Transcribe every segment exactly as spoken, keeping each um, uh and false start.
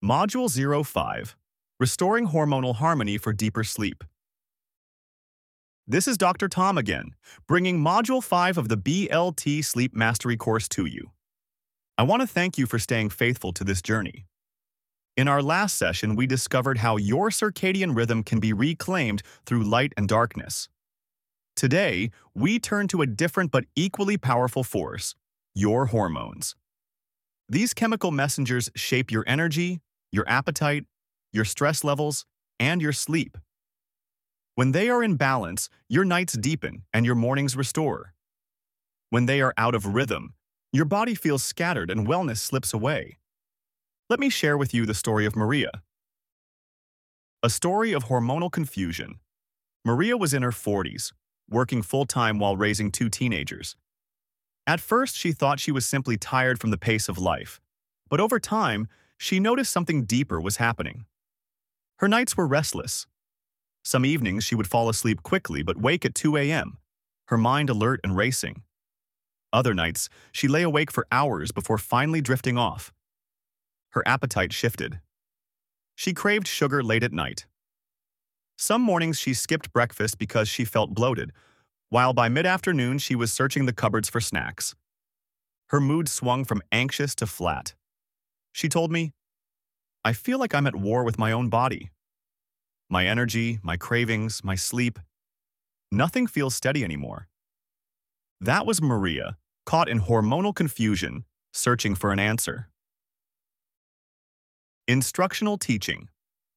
Module zero five, Restoring Hormonal Harmony for Deeper Sleep. This is Doctor Tom again, bringing Module five of the B L T Sleep Mastery course to you. I want to thank you for staying faithful to this journey. In our last session, we discovered how your circadian rhythm can be reclaimed through light and darkness. Today, we turn to a different but equally powerful force, your hormones. These chemical messengers shape your energy, your appetite, your stress levels, and your sleep. When they are in balance, your nights deepen and your mornings restore. When they are out of rhythm, your body feels scattered and wellness slips away. Let me share with you the story of Maria. A story of hormonal confusion. Maria was in her forties, working full-time while raising two teenagers. At first, she thought she was simply tired from the pace of life, but over time, she noticed something deeper was happening. Her nights were restless. Some evenings, she would fall asleep quickly but wake at two A M, her mind alert and racing. Other nights, she lay awake for hours before finally drifting off. Her appetite shifted. She craved sugar late at night. Some mornings she skipped breakfast because she felt bloated, while by mid-afternoon she was searching the cupboards for snacks. Her mood swung from anxious to flat. She told me, "I feel like I'm at war with my own body. My energy, my cravings, my sleep, nothing feels steady anymore." That was Maria, caught in hormonal confusion, searching for an answer. Instructional teaching.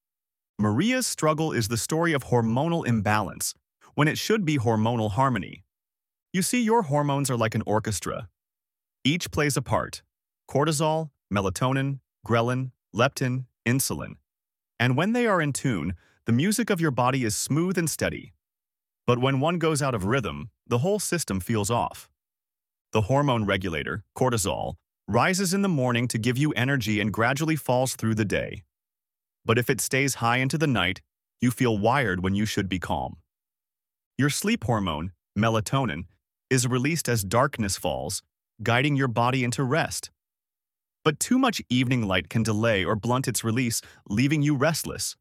Maria's struggle is the story of hormonal imbalance, when it should be hormonal harmony. You see, your hormones are like an orchestra. Each plays a part: cortisol, melatonin, ghrelin, leptin, insulin. And when they are in tune, the music of your body is smooth and steady. But when one goes out of rhythm, the whole system feels off. The hormone regulator, cortisol, rises in the morning to give you energy and gradually falls through the day. But if it stays high into the night, you feel wired when you should be calm. Your sleep hormone, melatonin, is released as darkness falls, guiding your body into rest. But too much evening light can delay or blunt its release, leaving you restless.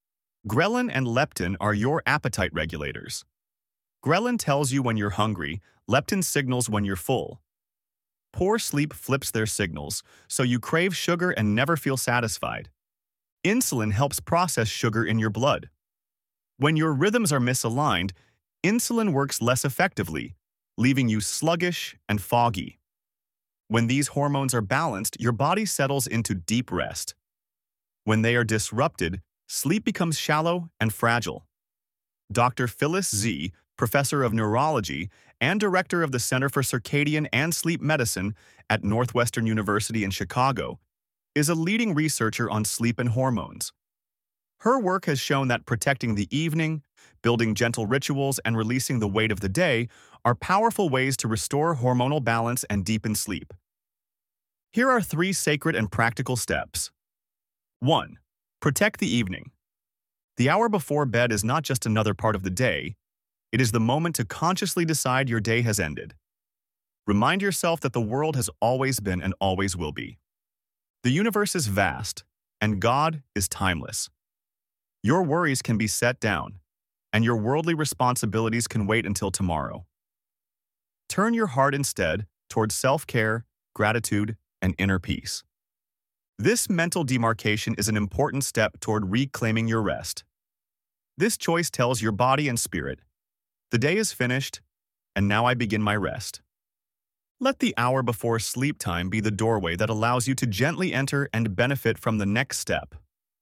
Ghrelin and leptin are your appetite regulators. Ghrelin tells you when you're hungry, leptin signals when you're full. Poor sleep flips their signals, so you crave sugar and never feel satisfied. Insulin helps process sugar in your blood. When your rhythms are misaligned, insulin works less effectively, leaving you sluggish and foggy. When these hormones are balanced, your body settles into deep rest. When they are disrupted, sleep becomes shallow and fragile. Doctor Phyllis Zee, professor of neurology and director of the Center for Circadian and Sleep Medicine at Northwestern University in Chicago, is a leading researcher on sleep and hormones. Her work has shown that protecting the evening, building gentle rituals, and releasing the weight of the day are powerful ways to restore hormonal balance and deepen sleep. Here are three sacred and practical steps. one. Protect the evening. The hour before bed is not just another part of the day, it is the moment to consciously decide your day has ended. Remind yourself that the world has always been and always will be. The universe is vast, and God is timeless. Your worries can be set down, and your worldly responsibilities can wait until tomorrow. Turn your heart instead towards self-care, gratitude, and inner peace. This mental demarcation is an important step toward reclaiming your rest. This choice tells your body and spirit, "The day is finished, and now I begin my rest." Let the hour before sleep time be the doorway that allows you to gently enter and benefit from the next step.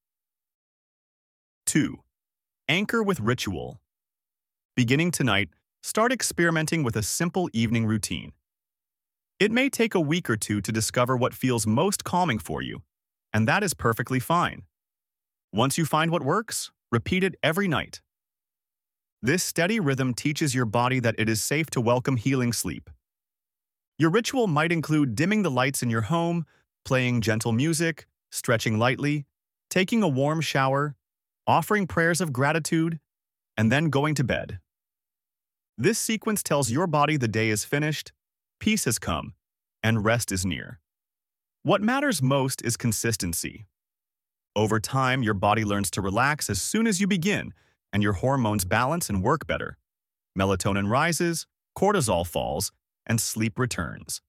two. Anchor with ritual. Beginning tonight, start experimenting with a simple evening routine. It may take a week or two to discover what feels most calming for you, and that is perfectly fine. Once you find what works, repeat it every night. This steady rhythm teaches your body that it is safe to welcome healing sleep. Your ritual might include dimming the lights in your home, playing gentle music, stretching lightly, taking a warm shower, offering prayers of gratitude, and then going to bed. This sequence tells your body the day is finished, peace has come, and rest is near. What matters most is consistency. Over time, your body learns to relax as soon as you begin, and your hormones balance and work better. Melatonin rises, cortisol falls, and sleep returns.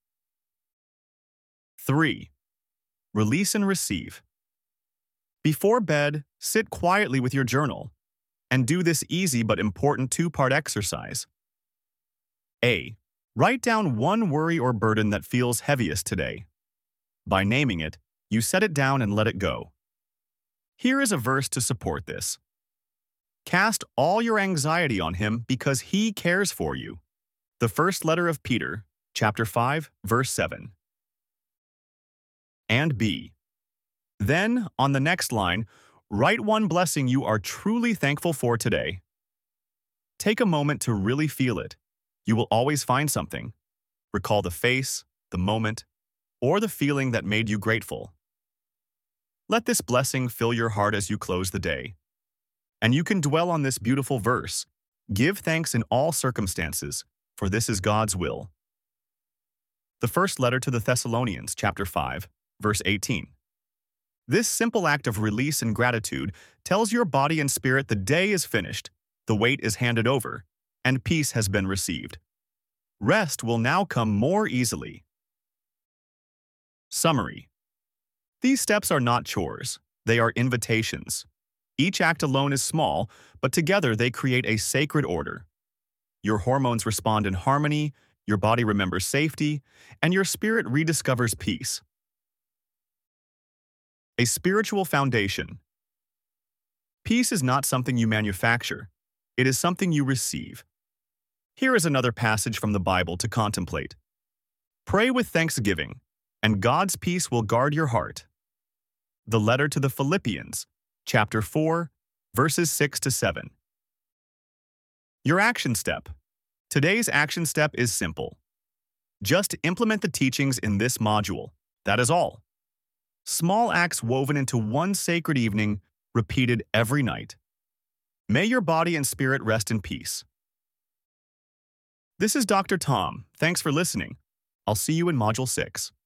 three. Release and receive. Before bed, sit quietly with your journal and do this easy but important two-part exercise. A. Write down one worry or burden that feels heaviest today. By naming it, you set it down and let it go. Here is a verse to support this. Cast all your anxiety on him because he cares for you. The first letter of Peter, chapter five, verse seven. And B. Then, on the next line, write one blessing you are truly thankful for today. Take a moment to really feel it. You will always find something. Recall the face, the moment, or the feeling that made you grateful. Let this blessing fill your heart as you close the day. And you can dwell on this beautiful verse. Give thanks in all circumstances, for this is God's will. The first letter to the Thessalonians, chapter five, verse eighteen. This simple act of release and gratitude tells your body and spirit the day is finished, the weight is handed over, and peace has been received. Rest will now come more easily. Summary. These steps are not chores, they are invitations. Each act alone is small, but together they create a sacred order. Your hormones respond in harmony, your body remembers safety, and your spirit rediscovers peace. A spiritual foundation. Peace is not something you manufacture, it is something you receive. Here is another passage from the Bible to contemplate. Pray with thanksgiving, and God's peace will guard your heart. The letter to the Philippians, chapter four, verses six to seven. Your action step. Today's action step is simple. Just implement the teachings in this module. That is all. Small acts woven into one sacred evening, repeated every night. May your body and spirit rest in peace. This is Doctor Tom. Thanks for listening. I'll see you in Module six.